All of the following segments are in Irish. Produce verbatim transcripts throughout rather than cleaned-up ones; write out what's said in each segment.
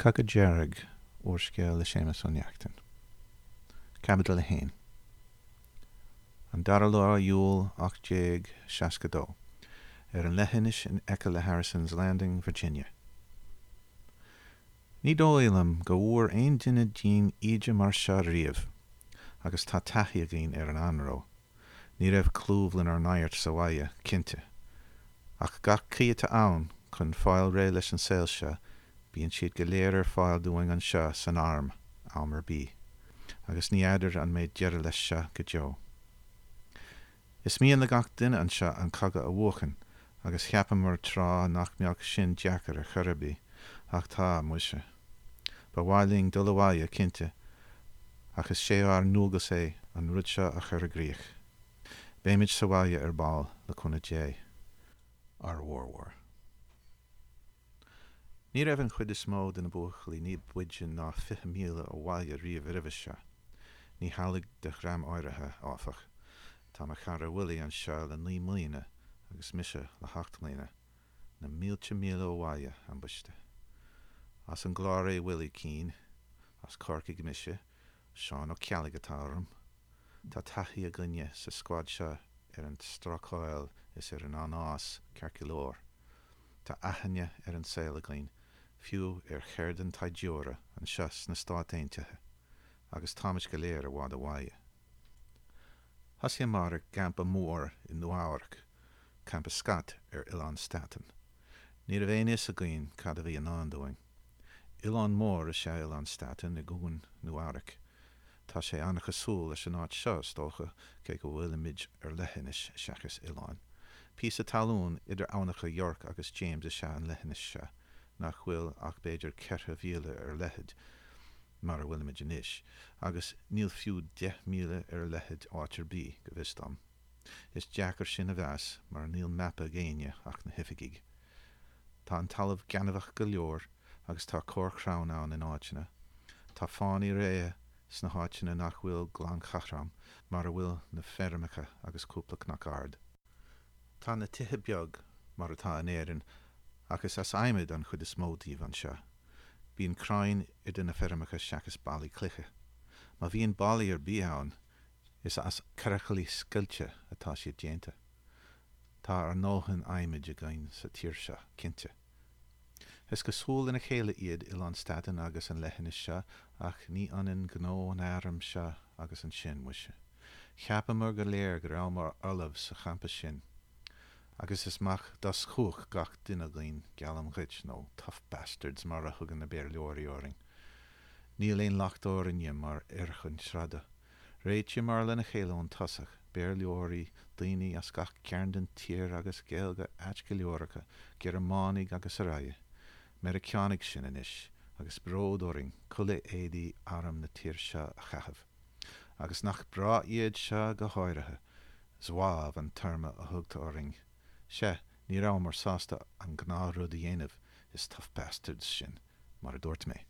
Cagajarag orscéal le sémas an neachtain. Cabadal a hain. An dara lá Yule ochtéag seascadó, ar an lehanis in Echa le Harrison's Landing, Virginia. Ní dóilam go bhfuair aon duine dín iad mar seo riamh, agus tá taithí a gcín ar an anró. Ní raibh clúbhlann ar nairt sa bhaile, cinnte. Ach gach cíte ann chun fáil ré leis an saoilse, bíonn siad go léir ar fáil doing an seo san arm, almar bí. Agus ní aidir an méid dearad leis seo go deo. Is míon le gach duine an seo an caga a bhuachan, agus cheapam mar trá nach meach sin deachar a churabí, ach tá muise. Ba bhailing dul a bhaile cinnte, ach is sé ar nuagas é an rud seo a chur a gríoch. Béimiid sa bhaile ar ball le chuna dé. Ar mhórmhór. Ní raibh an chuid is mó den na buachlaí ní buidjin ná fiche míle ó bhaile riamh ribh seo. Ní halig de ghram áirithe áfach. Tá me chara bhuilí an seo le ní mlíine agus mise le hacht mlíine, na mílte míle ó bhaile an buiste. As an glár é bhuilí cín, as corcaigh mise, seán ó cealaigh atá tá taithí a glinne sa squad seo ar an stracháil is ar an anás Cercilóir. Tá aithne ar an saoil a glín, fiú ar cheirdan taidiúra an seos na Stát Aontaithe, agus táimid go léir a bhád a bhaile. Thosaigh mar campa mór in Nuairc, campa scat ar Ullán Staten. Ní raibh aon is a glín cad a bhí an andóing. Ullán mór is sé Ullán Staten i gún Nuairc. Tá sé annach súil leis an áit seo stócha cé go bhfuil imid ar leithinis seachas Ullán. Pís a talún idir annacha York agus James is se an leithinis se, nach bhfuil ach beidir ceithre mhíle ar leithid mar a bhfuil imid inis, agus níl fiú de míle ar leithid áitir bí go bhistam. Is deachar sin a bheas mar níl mappa géine ach na hifigiig. Tá an talamh ganamhach go leor agus tá cór chrán ann in áitina. Tá fánaí réa sna háitina nach bhfuil glán chachram mar a bhfuil na fermacha agus cúplach nach ard. Tá na tithe beag mar atá an éireann agus as aimid an chud is módaíomh an seo. Bhíon crainn idir na fermacha seachas bailí cluiche. Má bhíon bailí ar bíán is as carachalí scilte atá siad déanta. Tá ar nóhan aimid a gcain sa tír seo cinnte. Is go súil ina chéile iad Ullán Staten agus an leithinis seo ach ní anan gnó an airm seo agus an sin muise. Cheapamar go léir go raibh mar olamh sa champa sin. Agus is mach das chuach gach duine glín gealam ghit nó tough bastards mar a thugan na béir leorí oring. Níl éon lachtórinne mar irchun srada. Réitse mar lena chéile tosach, béir leorí, daoine as gach cearndan tír agus géalga aitce leoracha, Gearmánig agus a raie. Americanig sin inis, agus bródóring, cula édaí aram na tír seo a chahabh. Agus nach bra iad seo go háirithe, zváb an terma a thugta oring. Se, ní rá mar sásta an gná rud a dhéanamh is tough bastards sin, mar a dúirt mé.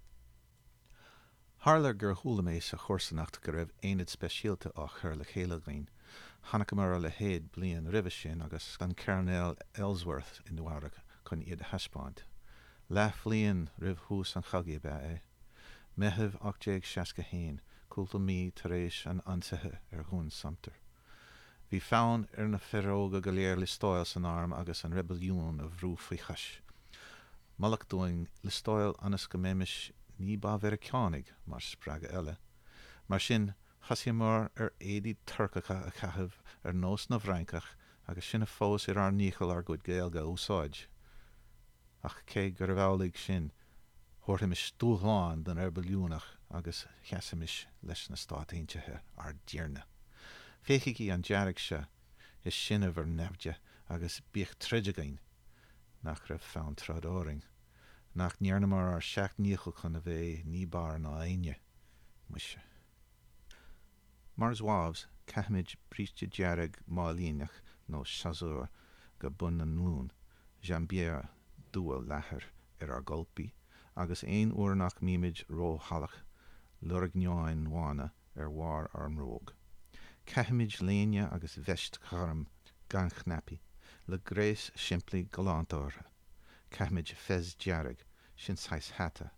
Harlar gur thula mé sa chórsanacht go raibh aonad speisialta á chur le chéile glín, Hanach mar le héad blian ribh sin agus an Colonel Ellsworth in Nuairc chun iad heispáint. Leith líon ribh hús an chagaí be é. Methibh ochtéag seasca hain, cúlta mí tar éis an ansathe ar gún Sumter. Bhí fánn ar na feróga go léir le stóil san arm agus an rebelliún a bhrú faoi chais. Malach doing le stóil anas go méimiis ní ba ver ceánig mar sppraga eile. Mar sin chasaigh mar ar éadaí turcacha a chahabh ar nós na bhrancach agus sinna fós ar ar níchal ar gud géalga úsáid. Ach cé gur bhelaigh sin, thuirtha is stúláin den rebelliúnach agus cheasamis leis na Stát Aontaithe ar dearna. Féchaigh í an dearag se is sinna bhar nebde agus bíoch treideagain nach raibh fánn tradóring, nach nearna mar ar seach níochal chun a bheith ní bar ná aine muise. Mar zhábs, caithmid bríste dearag máilínach nó seasúr go bun an lún, Jean-Pierre dúil lethir ar ar golpaí, agus éon uairnach míimiid ró halach, lurg neáin mhána ar mhar ar an róg. Caithmid léine agus vest charm gan chnappi, le gréis siimplí galántóra. Caithmid fez dearag, sin sais hata,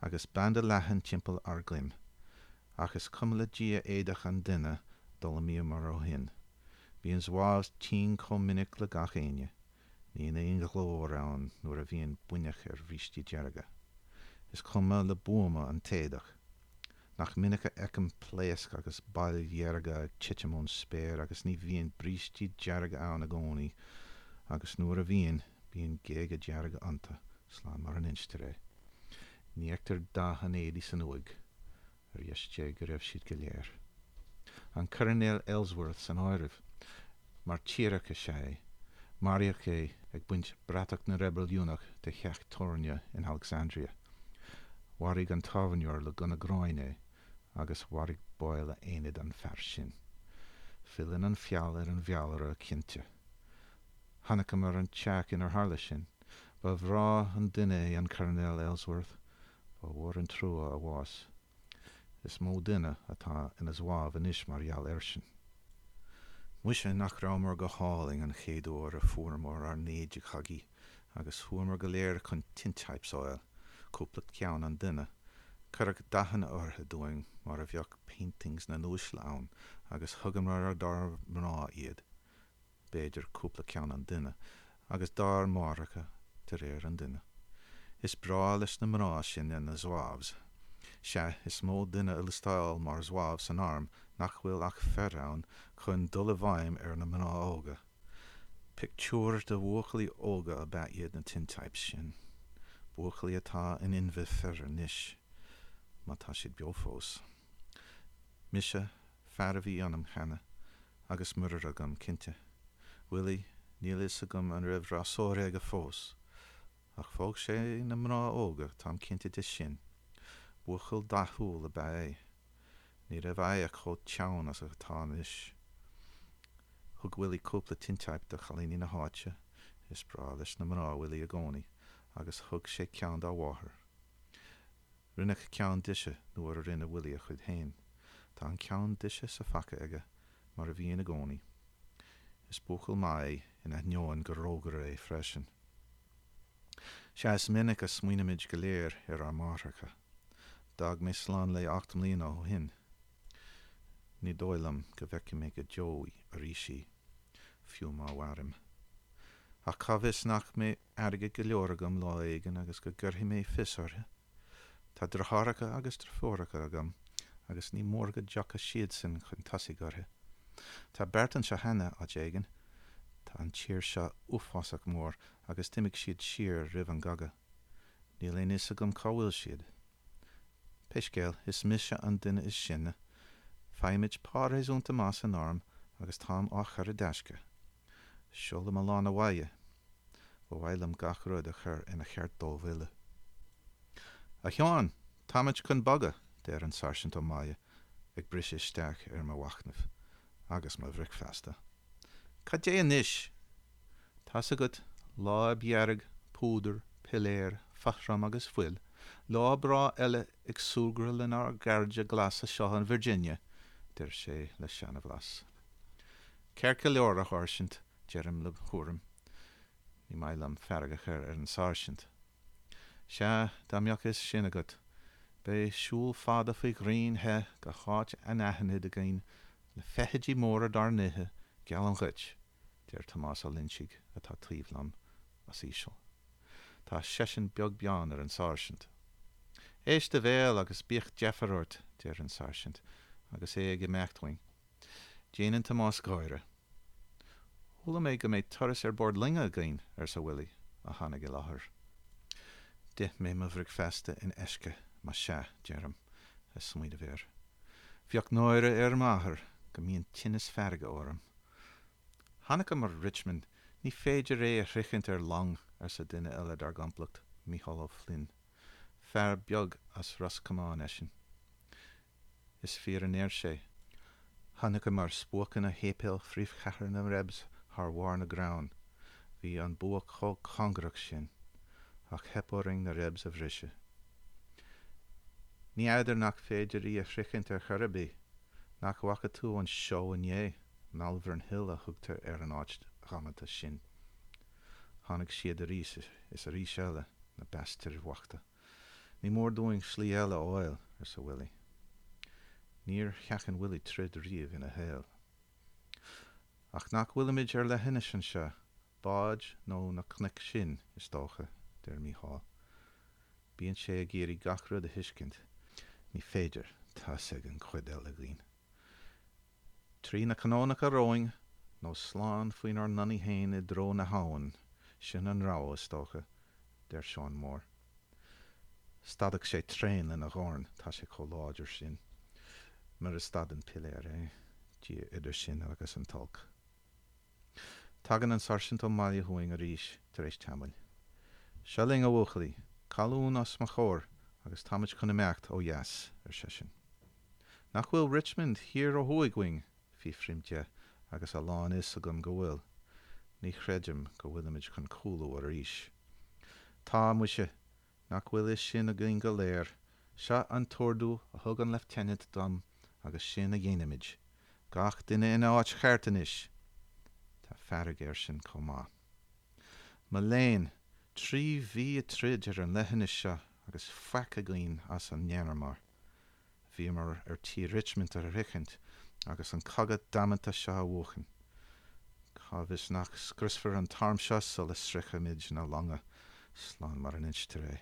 agus banda lehan timpeall ar glim, ach is cumla dia éadach an duine dul mí mar ó hin. Bhíonn zhábhs tín chum minic le gach aine, ní na on glór ann nuair a bhíonn buineach ar bhrístí dearga. Is cuma le buama an téadach, nach minic a ecem pléasc agus bail dhearga tiitimón spéir agus ní bhíonn brístí dearga ann a gcónaí, agus nuair a bhíonn bíonn géige dearga anta slán mar an instere. Ní eachtar dahan éadi san uig, ar dheiste go raibh siad go léir. An Colonel Ellsworth san áirimh, mar tíreacha sé, mariach é ag buint bratach na rebelliúnach de cheach torne in Alexandria. Warig an tahainneoir le gona gráine, agus warig boil a éad an fear sin. Fillin an fiall ar an bheallar a cinnte. Hannach mar an teach in ar harla sin, ba bhrá an duine an Colonel Ellsworth, ba war an trua a bhás. Is mó duine atá ina zháb inis mar gheall airsin. Muise nach rámar go háling an chéadúir a fuairmór ar néide chagaí, agus fuairmór go léir chun tintypesáil, cúpla ceann an duine, chuirg dahanna ortha doing mar a bheoh paintings na núisle ann, agus thugam mar ar dar mná iad, béidir cúpla ceann an duine, agus dar máracha tar réir an duine. Is brá leis na mná sin in na zhábs. Se is mó duine ilstáil mar zháb san arm nach bhfuil ach fear ann chun dul a bhaim ar na mná óga. Pictúr de bhuachlaí óga a bat iad na tintypes sin. Bhuachlaí atá in inmhith fear níis, má tá siad beo fós. Mise fear a bhí anam chena, agus muir agam cinnte. Willie, níl is agam an raibh rásóir ag a fós, ach fóg sé na mná óga tám cinnte de sin. Buachal dathúil a ba é, ní raibh é a chó teann as a tá is. Thug Willie cúpla tintype de chalíní na háite, is brá leis na mná Willie a gcónaí, agus thug sé ceann dá bháthair. Rinneach ceann diise nuair a rinne Willie a chud hain. Tá an ceann diise sa faca aige, mar a bhíon a gcónaí. Is buachal mai ina neoin go rógar é freisin. Se is minic a smuoineamid go léir ar ar máthracha. Dag mé slán le achtam líon ó hin. Ní dóilam go bheice mé go Joey a rísí, fiú má warim. Ach cabhis nach mé airge go leoragam lá éigen agus go gurthaí mé fisarthe. Tá dracharacha agus drafóracha agam, agus ní mór go deacha siad sin chun tasí gorthe. Tá bertan se hena á éigen, tá an tíir se uafásach mór agus timig siad siar ribh an gaga. Ní léon is agam cáhfuil siad. Peiscéal is mise an duine is sinne, feimid páréis únta más an arm agus tám ách ar a deisce. Seolam a lán a bhaie, ó bhailam gach rud a chur ina cheart dómhile. A cheán, táid chun baga, déir an Sergeant ó Maia, ag bris isteach ar má wachnamh, agus má bhric festa. Ca dé anis? Tá sa gud lá bearg, púdar, piléir, fachram agus fuil, lá brá eile ag súgril in ar garde glas a seo an Virginia, dir sé le seanna bhlas. Cerca leor a háirsint, Jerem le chóram, ní mailam ferga chur ar an Sergeant. Se dámbeach is sin agat, bé siúl fada faoi grín he go cháit an ahanid a gain le fethidí móra dar nithe geall an chuit, dir Tomás a Lynchig atá tríomhlam as ísio. Tá sesin beag beán ar an Sergeant. Éis de bhéal agus bích Jefferort, dir an Sergeant, agus é ag mechthaing. Déanaan Tomás gáire. Thula mé go méid turas ar bord linga gain ar sa Willie a tháinig i láthair. Dith mé mo bhric festa in eisce má se, Jerem, a smuoide bhéir. Bheoch nóire ar máthair go mbíonn tinnis ferga orm. Tháinig mar Richmond ní féidir é a richint ar lang ar sa duine eile dar gamplacht Mícheál Ó Flynn. Fear beag as Roscommán eisin. Is fear an air sé. Tháinig mar spócan a hépéal phríomh chachar na rebs thar mhór na grán. Bhí an buach chó congrach sin, ach hepóring na rebs a bhrise. Ní éidir nach féidir í a richint ar churabí, nach wacha tú an seo an é, Malvern Hill a thugtar ar an áit gamata sin. Tháinig siad a rís is a rís eile na bestir wachta. Ní mór doing slí eile óil ar sa Willie. Níor cheachan Willie trid riamh ina héal. Ach nach bhuilimid ar le hinne sin se, báid nó na cnic sin is dócha, deir Mícheál. Bíonn sé a géirí gach rud a hiiscint, ní féidir tá sig an chuid eile glín. Trí na canónacha róing, nó sláán faoin ar naní héin I dro na háin, sin an rá is dócha, deir Seán Mór. Stadag sé tréin le na gháin tá sé có láidir sin, mar is stad an piléir é, dí idir sin agus an talc. Tagan an sarsint ó maiile huing a ríis tar éis teamail. Se ling a bhuachalí, calún as ma chóir agus táid chuna meacht ó yes ar sé sin. Nach bhfuil Richmond hir ó thuig wing, hí frimte agus a lán is a gom go bhfuil. Ní chreidim go bhfuilimid chun cúlú ar ríis. Tá muise, nach bhfuil is sin a gin go léir, se an tordú a thug an lieutenant dom agus sin a dhéanamid. Gach duine ina áit cheartan is. Tá fearg ar sin comá. Ma léin, trí bhí a trid ar an leithin is se agus fecha glín as an ngeanarmar. Bhí mar ar tí Richmond ar a richint agus an cagad damanta se a bhuachan. Cá bhís nach scrisfar an tarm se sol is stricha mid na langa slán mar an inch tar é.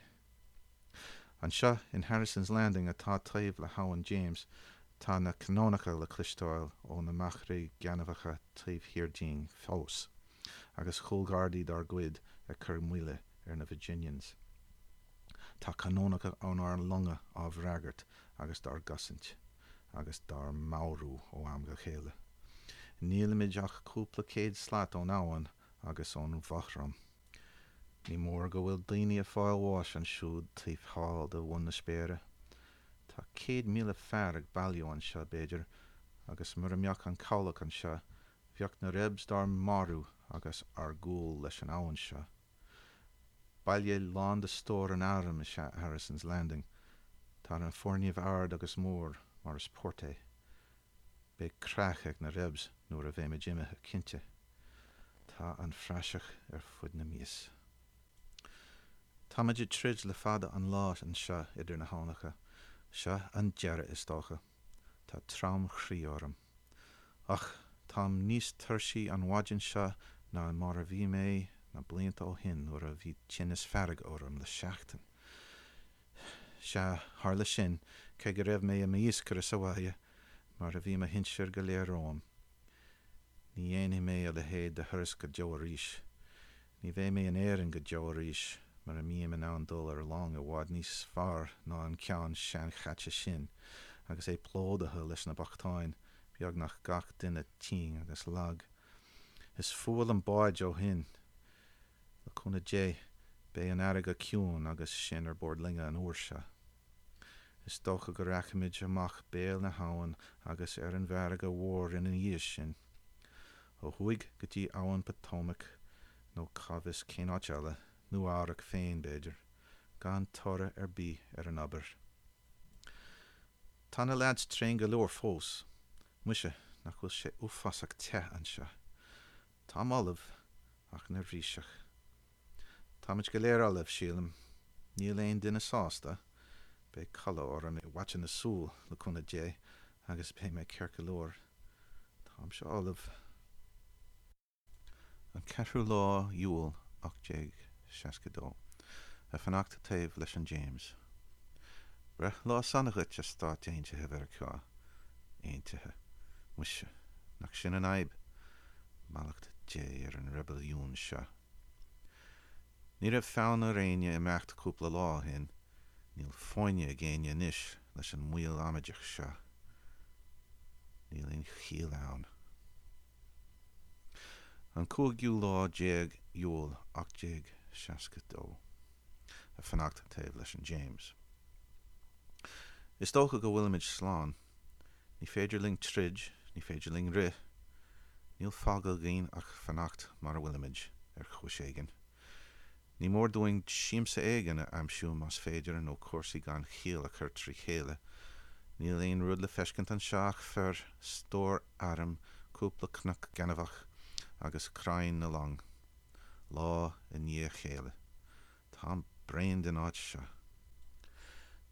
An se in Harrison's Landing atá taobh le Howan James tá na canónacha le clisteáil ó na machraí geanamhacha taobh hirdín fós agus chulgardaí dar gcuid a chur muile ar na Virginians. Tá canónacha ón ar longa á bhreagart agus dar gasint agus dar maurú ó am go chéile. Nílamid ach cúpla céad slaat ón áhan agus ón bhachram. Ní mór go bhfuil daoine a fáil bháis an siúd taobh háil de bhain na spéire. Tá céad míle fear ag bailú an se béidir agus mar ambeach an cabhlach an se, bheoch na rebs dar marú agus ar gúil leis an áhan se. Bailé lán de stór an áram is se Harrison's Landing, tá an forníomh ard agus mór mar is porté. Bé crach ag na rebs nuair a bhéime jimethe cinte. Tá an freiseach ar fud na míos. Táiméid trid le fada an láit an se idir na hánacha, se an dearad is dócha. Tá trám chrí orm. Ach, tám níos tuirsaí an bhaidin se ná mar a bhí mé na blianta ó hin nuair a bhí tinnis ferrig orm le seachtain. Se hála sin, cé go raibh mé a míoscar a sahaithe, mar a bhí me hinseir go léir rám. Ní dhéana mé a le héad de thuras go deo a ríis. Ní bheith mé an éireann go deo a ríis, mar a mí an an dul ar lang a bhád níos fearr ná an ceann sean chaite sin, agus é plódathe leis na bachtáin, beag nach gach duine tíng agus lag. Is fuil an báid ó hin, le chuna dé, bé an airg a ciún agus sin ar bord linge an uairse. Is dócha go rachamid amach béal na háin agus ar an bhearg a mhór in an dhíos sin. Ó thuig go dtí áhan Potomac, nó cabhas cén áit eile, nó árach féin béidir, gan torra ar bí ar an aber. Tá na lads tréin go leor fós, muise nach bhfuil sé uafasach te an se. Tá olibh ach na ríiseach. Táid go léir olibh sílam, níl éon duine sásta, bé calla or am watchin na súl le chuna dé agus bé mé ceir go leor. Tám se olibh. An ceathrú lá Iúil ach déag seascadó, a fanachta taobh leis an James. Bre lá sanachit a stát aontathe bhar cá, aontathe, muise, nach sin an aib, malachta dé ar an rebelliún se. Ní raibh fáin a réine i meacht cúpla lá hin, níl fáine a géine níis leis an muil amaideach se. Níl on chial ann. An cúgiú lá déag Iúil ach déag seascadó, a fanachta taobh leis an James. Is dócha go bhfuilimiid sláán, ní féidirling trid, ní féidirling rith, níl fágal géin ach fanacht mar bhfuilimiid ar chúis éigean. Ní mór doing siamsa éigean a amsúm as féidir nó cuasaí gan chial a chur trí chéile. Níl éon rud le feiscint an seach fer stór aram cúpla cnach ganamhach agus crainn na lang. Lá in ní chéile. Tá brain den áit se.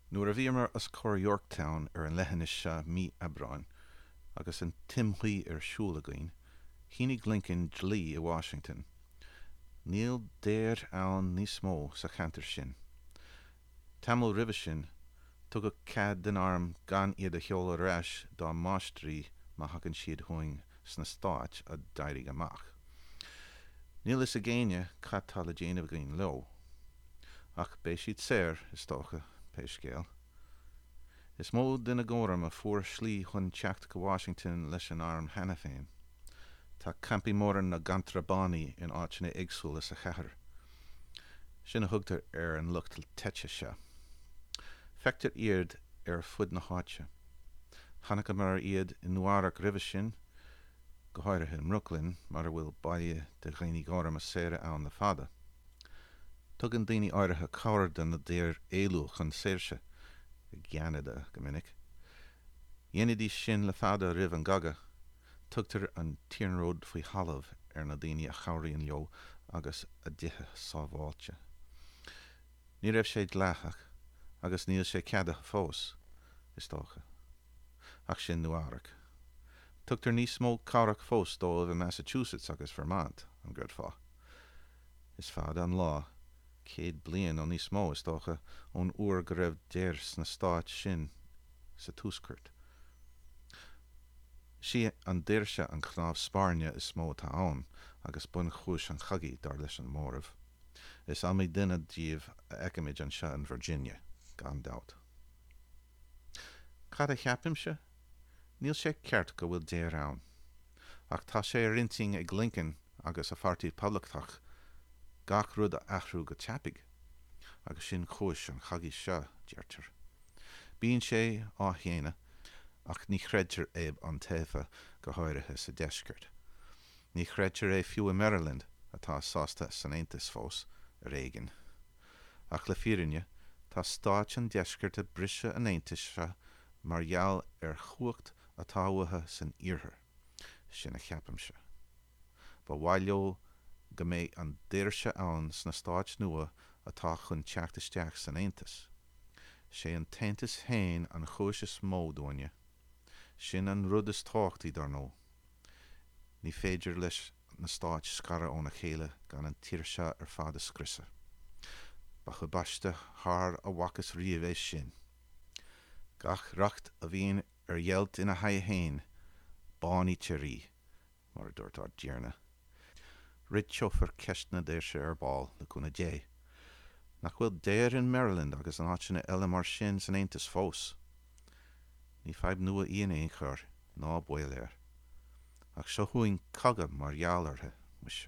Nuair a bhíomar as cóir Yorktown ar an leithinis se mí Abrán, agus an timthaí ar siúla gaoin, Thínig Lincoln dlí i Washington. Níl déir ann níos mó sa cheantar sin. Tamil ribh sin, tugad cad den arm gan iad a cheol ar ais dá máistrí má hacann siad chuing sna stáit a dairigh amach. Níl is a géine cad tá le déanamh gaoin leo, ach bé siad séir is tócha péiscéal. Is mó duna gcóram a fuair slí chun teacht go Washington leis an arm hena féin. Tá campi móran na gantrabánaí in áitina éagsúla sa chathair. Sin a thugtar ar an lucht teite se. Feictar iad ar fud na háite. Chanach mar iad in nuairach ribh sin, go háirithe in Brooklyn, mar a bhfuil baile de ghaoine gáram a séire ann na fada. Tugann daoine áirithe cabhar den na déir éalú chun séirse, i gceanada go minic. Dhéanadí sin le fada ribh an gaga, tugtar an tíonród faoi halamh ar na daoine a chabhraíonn leo agus a dithe sábháilte. Ní raibh sé dleachach, agus níl sé ceadacha fós, is tócha. Ach sin nuairach. Tugtar níos mó cabhrach fós dóibh in Massachusetts agus Vermont an gcuid fá. Is fada an lá, céad bliain ó níos mó is tócha ón uair go raibh déir sna stáit sin sa túscairt. Si an déirse an chnámh Spáirne is mó tá ann, agus bun chúis an chagaí dar leis an mórmh. Is am é duine díobh a eicimiid an se in Virginia, gan doubt. Cad a cheapimse? Níl sé ceart go bhfuil déir ann, ach tá sé rinting ag Lincoln agus a Pháirtíad Poblachtach gach rud a athrú go teapig, agus sin chúis an chagaí se deirtar. Bíonn sé á chéine, ach ní chreidir éb an taobha go háirithe sa deisceart. Ní chreidir é fiú i Maryland atá sásta san Aontas fós a Reagan. Ach le fírinne, tá stáit an deisceart a brise an Aontas se mar gheall ar chuacht atá uathe san iarthar, sin a cheapimse. Ba bhaileo go méid an déirse ann sna stáit nua atá chun teachtasteach san Aontas. Sé an taontas féin an chúis is mó dúine. Sin an rud is táchtaí dar nó. Ní féidir leis na stáit scara óna chéile gan an tíirse ar fad a scrisa. Ba chu baiste thar a bhachas riamh é sin. Gach racht a bhíon ar dhéalt ina haidh féin, bánaí tirí, mar dúirt ar dearna. Rid teofar ceistna déirse ar báil le cúna dé. Nach bhfuil déir in Maryland agus an áitina eile mar sin san Aontas fós. Ní feib nua íon éon chur, ná buil air. Ach seo chuain cagad mar gheallarthe, muise.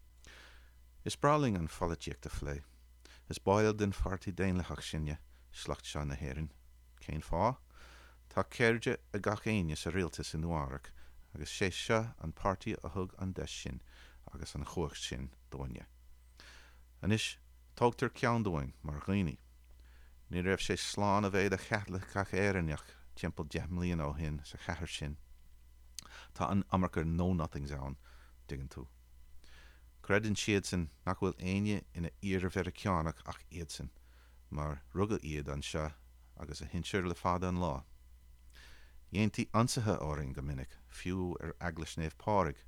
Is braling an folitiíocht a phlé. Is bail den Pháirtí Déanlachach sinne, slacht se na héireann. Cén fá? Tá céirde a gach aine sa rialtas in nuairach, agus sé se an pártaí a thug an deis sin, agus an chuacht sin dóine. Anis, tógtar ceann dóin mar ghaoine. Ní raibh sé sláán a bhéad a cheatlachach éireanach timpeall deich mbliain ó hin sa chathair sin. Tá an amarchar know-nothings ann, digan tú. Credann siad san nach bhfuil aine ina iarr ver a ceannach ach iad san, mar rugad iad an se agus a hinseir le fada an lá. Dhéantí ansathe áiring go minic, fiú ar aglasnéamh páraigh.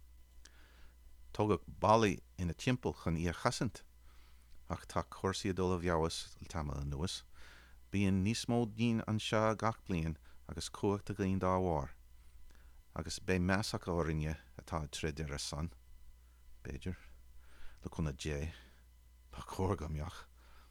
Tógad bailí ina timpeall chun í a chasant, ach tá cuirsaí a dul a bheabhas le tamil nuas. Bíonn níos mó dín an se gach bliain agus cuacht a ghaon dá bhár. Agus bé measach áirinne atá trid ar a san. Béidir, le cúna dé, ba cór go mbeach.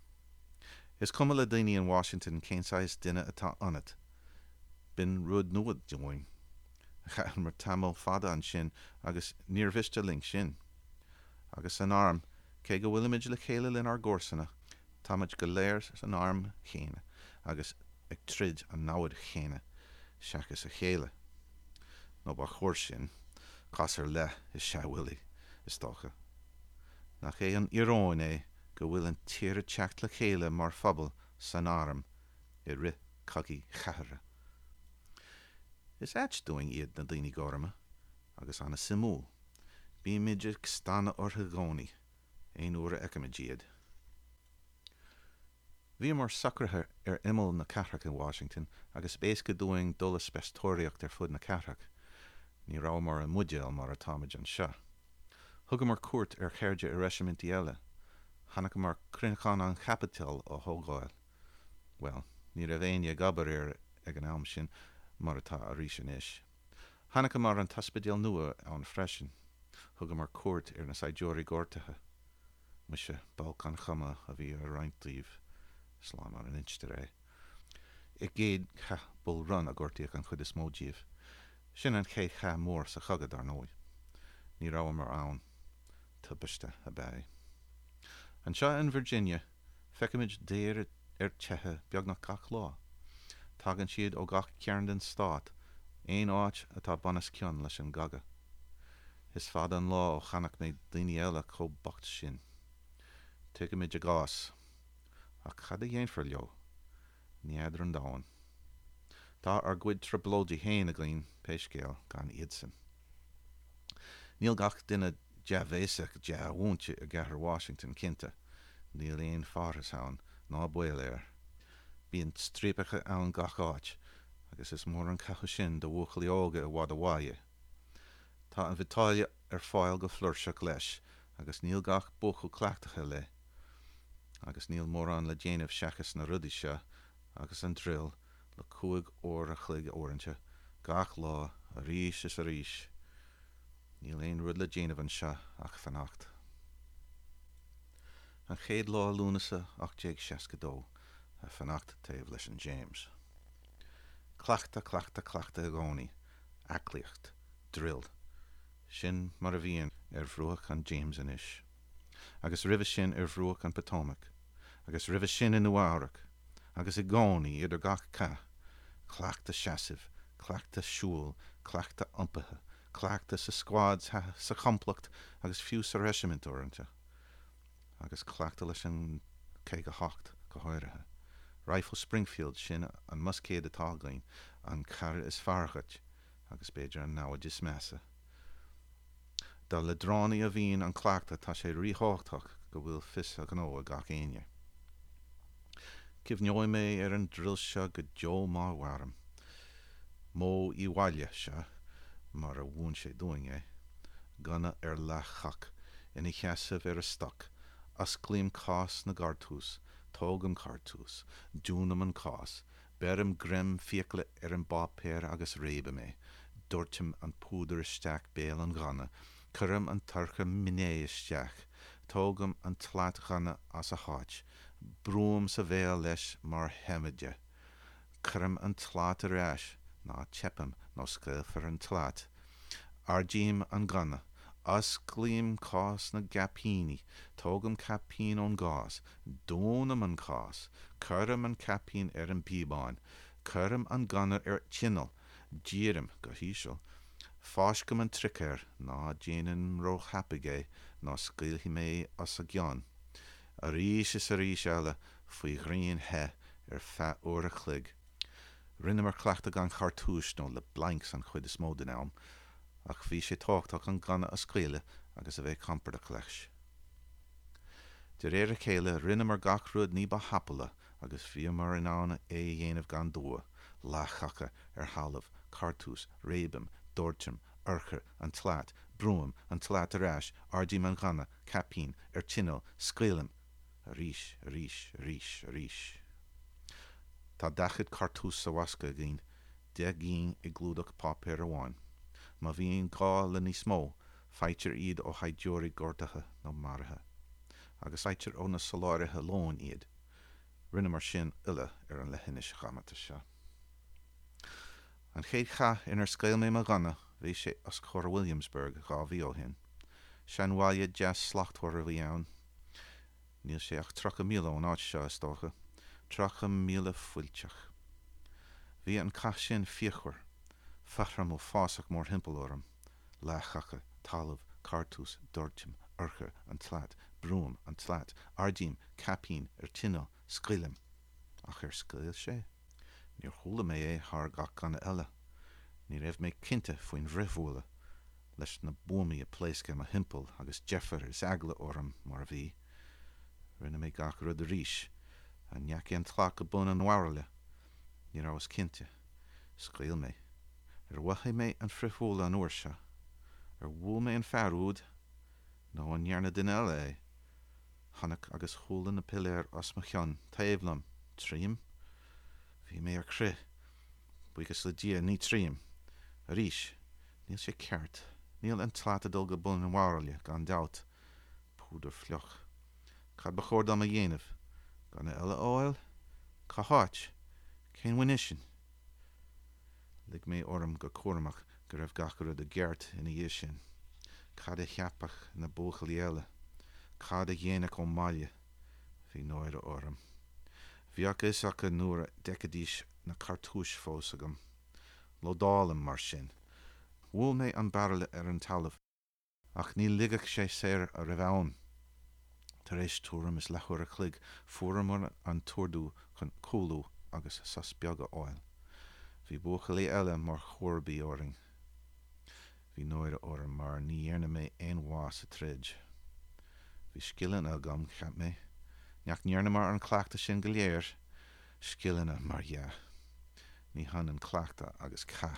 Is cuma le daoine in Washington cénsáis duine atá anad. Bin rud nuad doin. Chaan mar tamil fada an sin agus níor bhiste ling sin. Agus an arm, cé go bhfuil imid le chéile linn ar górsanna, táid go léir an arm chéine, agus ag trid an náid chéine, seachas a chéile. nó ba chóir sin, casar le is se bhfuil is tócha. Nach é an iróin é go bhfuil an tíre teacht le chéile mar fabal san arm i ri cagaí chathaire. Is éit doing iad na daoine gárama, agus anna simú. Bí midid stanna ortha gcónaí, éon uair a eicimiid iad. Bhí mar sacrathe ar imil na Cathraach in Washington agus béasca doing dul spestóireacht ar fud na Cathraach. Ní rá mar an muideal mar a táid an seo. Thugad mar cuairt ar chéirde ar reisiminti eile. Hanach mar crinchán an chapital ó thógáil. Well, ní ra bhéine gabar ar ag an am sin mar atá a ríis an isis. Hanach mar an taspedal nua an freisin. Thugad mar cuairt ar na Saidjóirí gortathe. Muise Balcán chuma a bhí ar rointíomh slán mar an inchte ré. I géad cha bul run a gortaíoch an chud is módíomh. Sin an chéad cha mór sa chagad ar nói. Ní rá mar ann tubaiste a bé. An seo in Virginia, feicimiid déir ar tethe beag na cach lá. Tagann siad ó gach cearn den stát, éon áit atá banas cion leis an gaga. Is fad an lá ó chanach mé daoine eile có bocht sin. Tuigimiid a gás, ach cad a dhéanfar leo, ní éidir an dáin. Tá ar gcuid treblódí héin a glín péiscéal gan iad san. Níl gach duine deabhéiseach deabhúnte a gcathair Washington cinnte, níl éon fáras ann ná buil air. Bíonn strípacha ann gach áit, agus is mór an cacha sin do bhuachalí óga a bhd a bhaie. Tá an bhitáile ar fáil go flúirseach leis, agus níl gach buchú cleachtacha le. Agus níl mór an le déanamh seachas na rudaí seo, agus an drill le cúig óir a chluig óirinte, gach lá a ríis is a ríis. Níl éon rud le déanamh an seo ach fannacht. An chéad lá lúnasa ach déag seasca dó, a fannacht taobh leis an James. Clachta, clachta, clachta a gcónaí, aclaíocht, drill. Sin mar a bhíonn ar bhruach an James in isis. Agus ribh sin ar bhruach an Potomac, agus ribh sin in Uachtarach, agus i gcónaí idir gach ca, clachta seasamh, clachta siúil, clachta iompathe, clachta sa squad sa, sa complecht agus fiú sa reisiment orinthe, agus clachta leis an cé go hocht go háirithe. Rifle Springfield sin an muscéad atá gain, an cara is farchat, agus beidir an náid is measa. Dá le dránaí a bhíonn an clachta tá sé ríthóchtach go bhfuil fis a gó a gach aine. Cibh neoi mé ar an drill seo go deo má bhharm. Mó i bhaile seo, mar a bhún sé doing é, gana ar lechach ina cheasamh ar a stoc, as glím cás na gartús, tógam cartús, dúnam an cás, berim grim fiacla ar an bápéir agus rébe mé, dúirtim an púdar isteach béal an gana, churim an tarcha miné isteach, tógam an tlaat gana as a háit, brúm sa bhéal leis mar hemiide, churim an tlaat a reis, ná tepam nó scilfar an tlaat, ardím an gana, as glím cás na gapíní, tógam capín ón gás, dónam an cás, churim an capín ar an bíbáin, churim an gana ar tinal, dírim go hísel, fáscam an tricéir, ná déanaan ró hapigé, ná scilhí mé as a gceann. A ríis is a ríis eile faoi ghrian he ar fe uair a chluig. Rinne mar cleachta gan chartúis nó le blanks an chuid is mód in am, ach bhí sé táchtach an gana a scéile agus a bheith campar a chleis. De réir a chéile rinne mar gach rud ní ba hapala agus bhí mar in ána é dhéanamh gan dua, lechacha ar halamh, cartús, rébim, dúirtim, urchar an tlaat, brúm an tlaat a reis, ardím an gana, capín, ar tinal, scéilim, a ríis, a ríis, a ríis, a ríis. Tá dachad cartús sa wasca gin, de gin i glúdach pápéir amháin. Ma bhíon gá le níos mó, feitir iad ó Saidjóirí gortathe nó marathe, agus aitir ó na soláirithe lón iad, rinne mar sin uile ar an lehinis chamata seo. An chéad cha inar scéil mé mar gana, bhí sé as chur Williamsburg gá bhí ó hin. Sean bhaile jazz slachtúir a bhí ann. Níl sé ach trocha míle ón áit seo is dócha, trocha míle fuilteach. Bhí an cach sin fíochar, fachram ó fásach mór himpel orm, lechacha, talamh, cartús, dúirtim, urchar an tlaat, brúm an tlaat, ardím, capín, ar tinal, scéilim. Ach ar scéil sé. Níor chúla mé é thar gach gan eile. Ní raibh mé cinnte faoin bhrithmhúla, leis na buamaí a pléisce a himpel agus Jeffar is agla orm mar bhí. Rinne mé gach rud a ríis, an neach an tlach a bun an warle, ní ra was cinte, scail mé. Er waché mé an frihúla an uairse, er bhú mé an fearúd, nó an nearna den eile é, Hanach agus chúla na piléir os ma cheann, taobhlam, tríam, bhí mé ar chrith, buchas le dia ní tríam, a ríis, níl sé ceart, níl an tláta dul go bun an warle gan daut, púdar fleoch. Cad ba chóir dom a dhéanamh, gan na eile óil, cá háit, cén winisin. Lig mé orm go cuaramach go raibh gachar a geart ina dhé sin, cad a cheapach na bóchaí eile, cad a dhéanach ó maile, hí nóire orm. Bhíach is ach a nuair decadís na cartúis fós agam, lodálam mar sin. Bhúil mé an barla ar an talamh, ach ní ligach sé séir a raibh ann. Tar éis túram is lechúir a chlig, fuair an tuairdú chun cúlú agus sas beaga áil. Bhí bóchaí eile mar chóirbí orring. Bhí nóire orm mar ní dhéarna mé aon bhás a trid. Bhí skillan agam cheap mé, neach nearna mar an cleachta sin go léir, skillanna mar ja. Ní han an cleachta agus ca.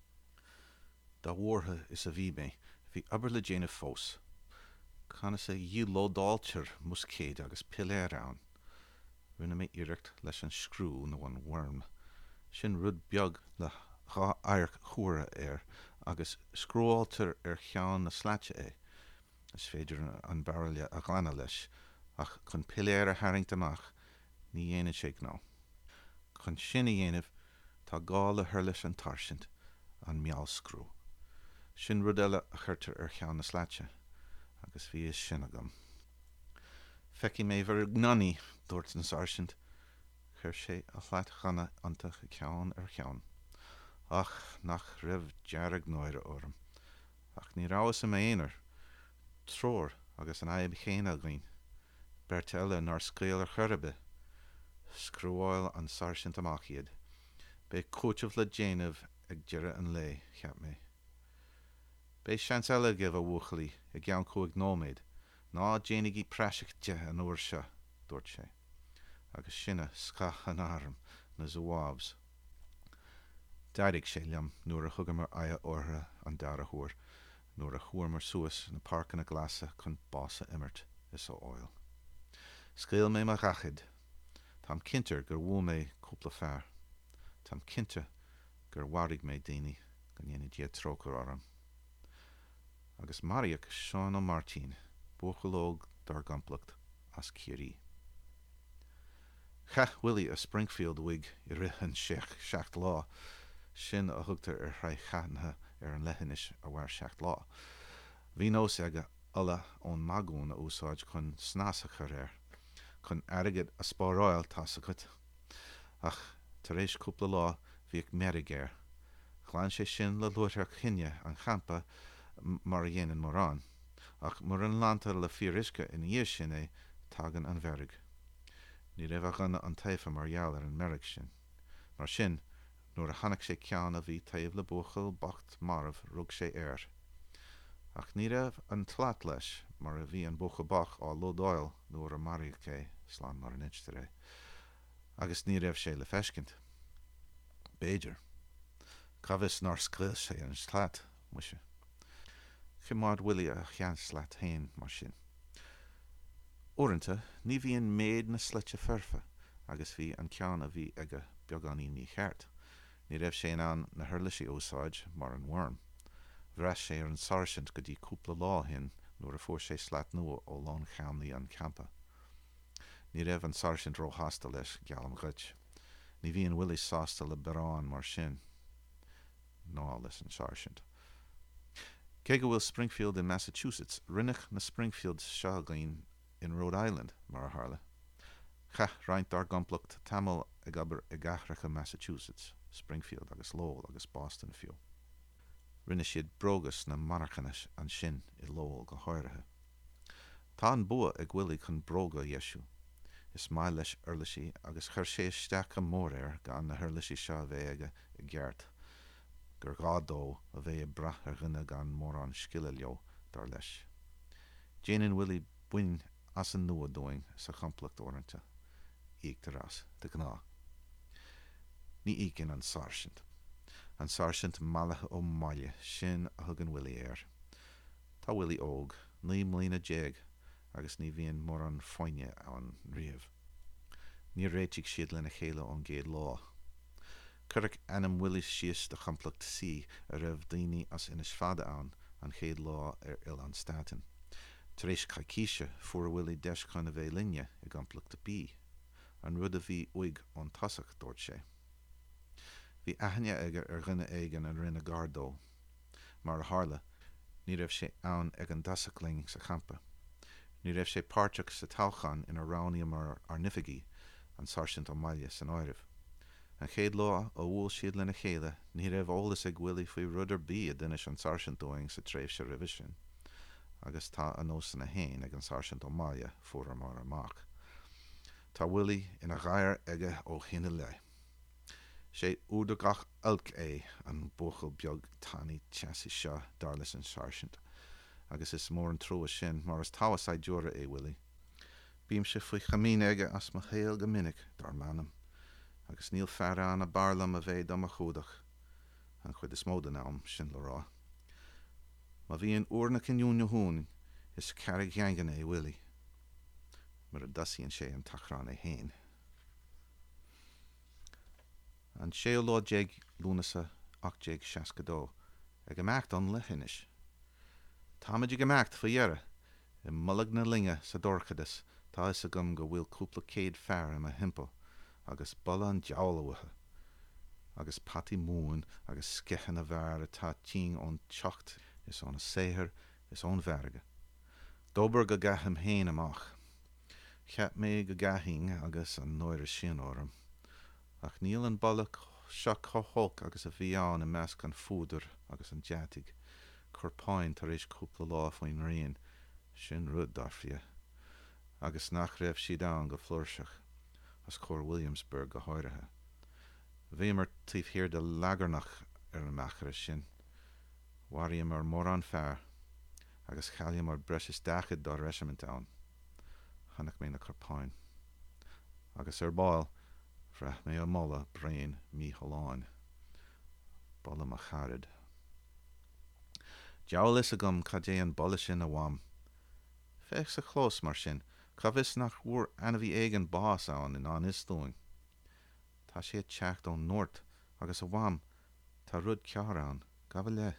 Dá mhórtha is a bhí mé, bhí aber le déanamh fós. Chana sé dhí lódáiltear muscéad agus piléir ann. Rinne mé iirecht leis an scrú nó an worm. Sin rud beag le gá airc chuaire air, agus scrúáltar ar cheann na sláite é. Is féidir an barla a glanna leis, ach chun piléir a haingt amach, ní dhéanaan sé gnó. Chun sin a dhéanamh, tá gála thur leis an tarsint, an meall scrú. Sin rud eile a chuirtar ar cheann na sláite, agus bhí is sin agam. Feici mé bhar gnonaí, dúirt an sarsint, chuir sé a chleat chana antach ceann ar cheann. Ach, nach raibh dearag nóire orm. Ach ní ráas am éonar, tróir agus an aib chéine aghain. Bert eile nar scéal ar churbe, scrúáil an sarsint amach iad. Bé cúteamh le déanamh ag deire an lé, cheap mé. Bé seans eile gibh a bhuachalí ag geann cúig nóméid, ná déanaigí preisichte an uair se, dúirt sé. Agus sinne scach an arm na zuábs. D'airig sé liam nuair a thugam mar aia ortha an dara thuair, nuair a chuair mar suas na parcan na glasa chun bása immert is ó óil. Scéal mé mar gachid. Tám cinter gur bhfuil mé cúpla fearr. Tám cinte gur warig mé daoine gan dhéana diaid trócar orm. Agus Mariac Seán ó Martín, buachalóg dar gamplacht as ciarí. Cha Willie a Springfield wig I rithe an seach seacht lá, sin a thugtar ar thraith chatantha ar an leithinis a bhhair seacht lá. Bhí nós aige alla ón magún a úsáid chun snásachar air, chun airigid a spáráil tasachut. Ach, tar éis cúpla lá bhíoh merig air. Chláin sé sin le luair chinne an champa mar a dhéanaan mórán, ach mar an lántar le fírisce in dhé sin é tagan an bherig. Ní raibh ganna an taifa mar gheall ar an merig sin. Mar sin, nuair a hanach sé ceann a bhí taobh le buachal bacht marmh rug sé air. Ach ní raibh an tlaat leis mar a bhí an bucha bach á lódáil nuair a Mariac é slán mar an inste ré. Agus ní raibh sé le feiscint. Béidir. Cabhas nar scil sé an tlaat, muise. Chimád Willie a chean slaat hain mar sin. Orintha, ní bhí an méid na slite ferfa, agus bhí an ceann a bhí aige beagání ní cheart. Ní raibh sé an na hurlaisí ósáid mar an worm. Bhreis sé ar an sarsint go dtí cúpla lá hin nuair a fuair sé slaat nua ó lán cheamnaí an campa. Ní raibh an sarsint ró hasta leis geallam ghuit. Ní bhí an Willie sásta le berán mar sin. Ná leis an sarsint. Cé go bhfuil Springfield in Massachusetts, rinnech na Springfield seagain in Rhode Island mar a tharla. Cha roinnt dar gomplacht tamil ag aber ag gachracha Massachusetts, Springfield agus Lowell agus Boston fiú. Rinne siad brogus na monarchanis an sin I Lowell go háirithe. Tá an bua ag Willie chun broga Yeshu. Is mai leis urlaisí agus chuir sé isteach a mór air gan na hurlaisí seo bheith aige I gceart. Gur gádó a bheith I brath ar rinne gan mór an scile leo dar leis. Jane and Willie buin as an nua doing sa champlacht orintha. íachtarrás de gná. Ní ícin an Sergeant. An Sergeant malathe ó maile sin a thugan Willie air. Tá Willie óg, ní mlína déag, agus ní bhíon mór an foine an riamh. Ní réitigh siad lena chéile ón géad lá. Currach anam Willie síos de champlacht si a raibh daoine as inis fada an an chéad lá ar il an statin. Tar éis caicíise fuair Willie deis chuna bheith linne i gamplacht a bí, an rud a bhí uig ón tasach dúirt sé. Bhí aithne aige ar rinne éigen an rinne gardó, mar a tharla, ní raibh sé ann ag an dasachling sa champa. Ní raibh sé páirteach sa talchan ina ránía mar arnifigí an Sergeant ó Maille san áirimh. An chéad lá ó bhfuil siad lena chéile, ní raibh ólas ag Willie faoi rudidir bí a duine an Sergeant óing sa tréimh se ribh sin, agus tá an nósanna hain ag an Sergeant ó Maille fuair mar amach. Tá Willie ina ghair aige ó chinne le. sé údar gach elk é an buchail beag tannaí teasa seo darlas an Sergeant, agus is mór an trua sin mar is táhasáid dúra é Willie. Bím se faoi chamín aige as mo chéal go minic dar manam, agus níl fearr an a barlam a bheith dom a chúdach, an chuid is móda nám sin le rá. Ma bhí an úrna cinúne hún is cearrig gheangan é Willie, mar a dasíonn sé an tachrán é hain. An sé lá déag lúnasa ach déag seascadó, ag imeacht an lehinis. Táid ag imeacht fa dhearra, i mullag na linge sa dorchadas, tá is a gom go bhfuil cúpla céad fearr am a himpel, agus balla an deálahathe, agus patí múin agus scechan a bhar atá tíng ón teacht is ón a séhir is ón bharga. Dobar go gaham hain amach. Cheap mé go gahing agus an nóir sin orm. Ach níl an ballach seo chothóc agus a bhí an i measc an fúdar agus an deatig, churpáin tar éis cúpla lá faoin rion, sin rud darfia, agus nach raibh siad an go flúirseach, as chóir Williamsburg go háirithe. Bhí mar tíomhthír de lagarnach ar an mechara sin, warí mar mór an fearr, agus chaile mar breis is dachad dá regiment ann, chanach mé na churpáin. Agus ar báil, Frach mé a molla brain mí choláin. Bolla ma charid. Jawl is a gum cad é an bolla sin a wam. Fech sa chlós mar sin, ca vis nach wúr anna bhí éigen bás an in an istóing. Tá sé teacht ón Nort, agus a wam, tá rud cear an, gabha le.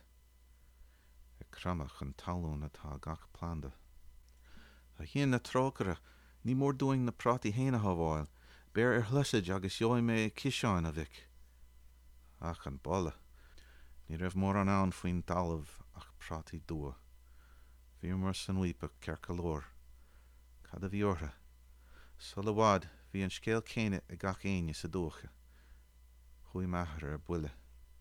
E cramach an talún atá gach planda. A hien na trócara, ní mór doing na prati héna haváil, Bear ar hlusid agus jooi mé ciseáin a bhic. Ach an bolla. Ní raibh mór an ann faoin dalamh ach prátí dua. Bhí mar san uipa cercalór. Cad a bhí ortha. Sulla bhád bhí an scéal céine a gach aine sa dúcha. Chúi methar ar buile.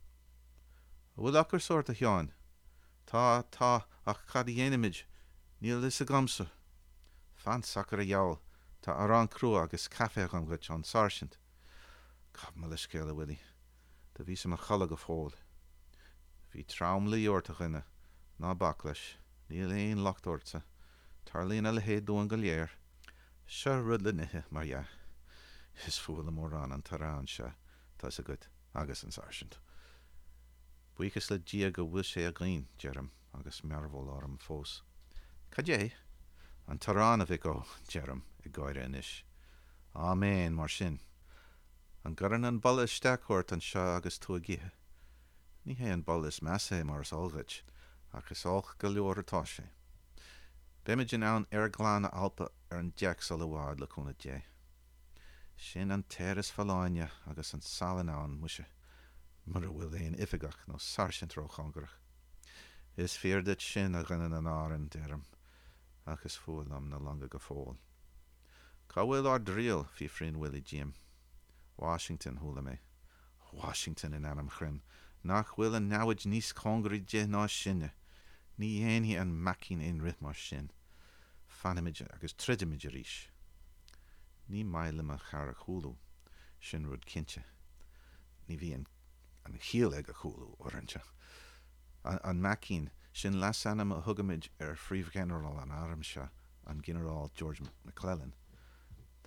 A bhfuil achar sort a teáin. Tá, tá, ach cad i dhéanamid. Níl is a gamsa. Fan sacr a jawl. Tá ar an crú agus cafe an ghuit an Sergeant. Cab me le scéile Willie. Da bhí sem a chala go fóil. Bhí traum le ortach inne, ná bacleis, níl éon lacht orta. Tar lína le héad dúan go léir. Se rud le nithe, mar ja. Is fúil mór an an tarán se, tá sa gut, agus an Sergeant. Buchas le dia go bhfuil sé a ghain, Jerem, agus mervol orm fós. Cad é? An tarán a bhí go, Jerem, i gáire inis. Amen, mar sin. An garan an balla isteachhort an seo agus tú a githe. Ní hé an balla is measa mar is olgait, ach is olch go leor atá sé. Béimidin ann ar glána alpa ar an deach sa lehád le cúna dé. Sin an téras faláine agus an salan ann muise, mar a bhfuil éon ifigach nó Sergeant róchangarach. Is feardit sin a grinnan an áran dearm, ach is fúil am na langa go fóil. Cá bhfuil ar dríal fi frin Willie Jim. Washington húla mé. Washington in anam chrim. Nach bhfuil an náid níos congraí de ná sinne. Ní héanaí an macín in rith mar sin. Fanimiid agus tridimiid a ríis. Ní maile a chara chúlú, sin rud cinse. Ní bhí an, an chial ag a chúlú orintse. An, an macín sin las anam a thugamid ar phríomh general an arm se, an general George McClellan.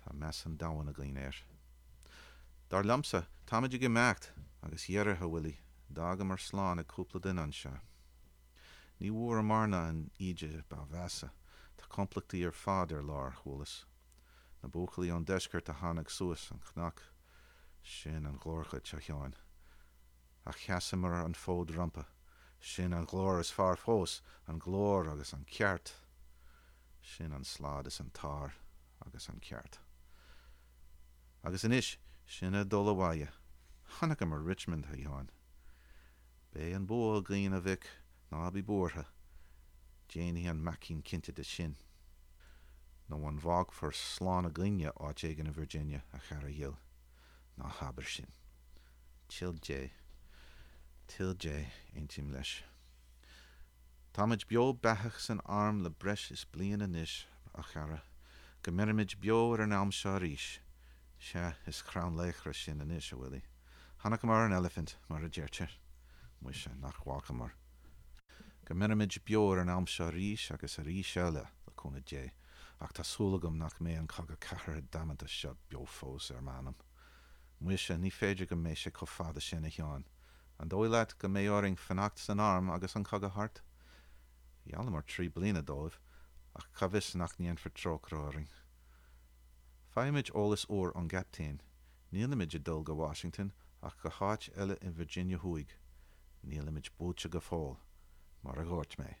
Tá meas an dahan a gglín air. Dar lamsa, táiméid go meacht agus dhearartha bhfuil dága mar sláán ag cúpla duine an seo. Ní mhuair marna an ide ba bheasa, tá complachtaí ar fád ar lár chualas. Na buachalaí an deisceart a tháinig suas an chnach sin an glórcha te cheáin. A cheasamar an fód rampa, sin an glór is fearr fós, an glór agus an ceart. Sin an slád is an tar agus an ceart. Agus inis, sin a dul bhaile, Hanach mar Richmond a dheáin. Bé an bó a gglín a bhic ná bí búrtha, déanaí an macín cinnte de sin. nó an bhag for sláán a glíne áit éigen na Virginia a cheara dhéal, ná habair sin. Til dé, til dé, eintim leis. Táid beo betheach san arm le breis is blian inis a cheara, go mirimid beo ar an am seo ríis, se is chrán léchra sin inis a bhfuil. Hanach mar an elephant mar a deirtear, mu se nach bhácha mar. Go mirimid beo ar an am seo ríis agus a ríis eile le cúna dé, ach tá súlagam nach mé an chagad cethar damanta seo beo fós ar manam. Mu se ní féidir go mé se có fada sin a cheáin, an dóileit go mé áring fannacht san arm agus an chagad hart. Iall mar trí blina dóibh, ach chavis nach níon vertróc ráring. Feimid ólas ór an gaptain, nílamid a dul go Washington ach go háit eile in Virginia huig, nílamid búte go fáil, mar a ghort mé.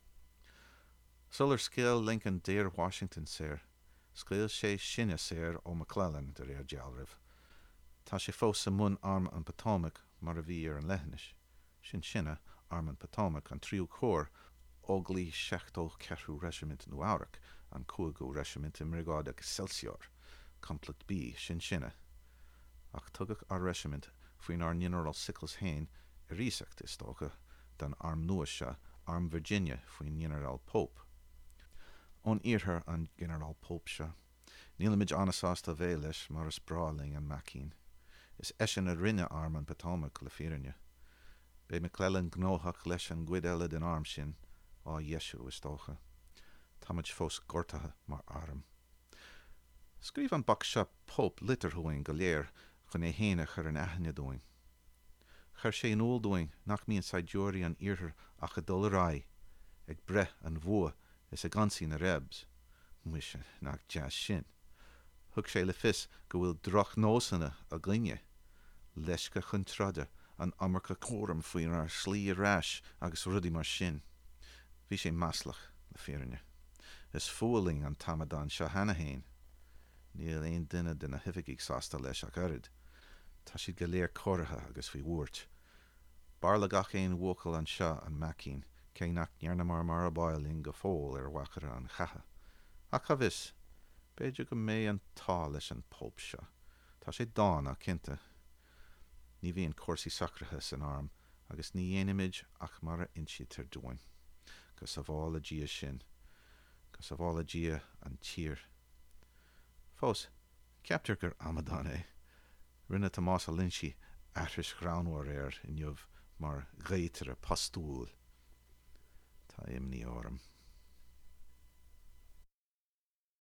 Sular scéal Lincoln déir Washington sér, scéal sé sinne sér ó McClellan de réir dealribh. Tá sé fós sa mun arm an Potomac mar a bhí ar an leithnis. Sin sinne arm an Potomac an tríú cór óglí seachtó ceathrú regiment nó áireach an cúigú regiment in mrigád ag Excelsior, Conflict B sin sinne. Ach tugach ar regiment faoin ar General Sickles hain i rísacht is tócha den arm nuas se arm Virginia faoin General Pope. Ón iarthar an General Pope se. Nílamid anasásta bhé leis mar is bráling an macín. Is eisian a rinne arm an Potomac le fírinne. Bé McClellan gnóthach leis an gcuid eile den arm sin, á Iesú is tócha. Táid fós gortathe mar arm. Scríb an bach se Pope litarthúing go léir chun é héine chur an aithne dúing. Chur sé an úl dúing nach míon saidúirí an iarthar ach a dul rá, ag breth an bhua is a gansí na rebs, muise nach deas sin. Thug sé le fis go bhfuil droch nósanna a glíne, leisce chun trada an amarcha córam faoin ar slí ráis agus rudí mar sin. Bhí sé maslach le fírinne. Is fúling an tamadán seo hena hain. Níl éon duine den a hifiigh sásta leis ach arid. Tá siad go léir cóirithe agus faoi bhuairt. Barla gach éon bhuacail an seo an macín, cé nach nearna mar mar a báilín go fóil ar wachara an chatha. Ach chavis, beidir go mé an tá leis an Pope seo. Tá sé dána cinnte. Ní bhíon cuasaí sacrathe san arm, agus ní dhéanaimiid ach mar a insiad tar dúin. Go sa bhála dia sin, go sa bhála dia an tír. Fós, ceaptar gur amadán é, rinne Tomás a linsi atris gránhar air in jobh mar réitere pastúl. Tá imní orm.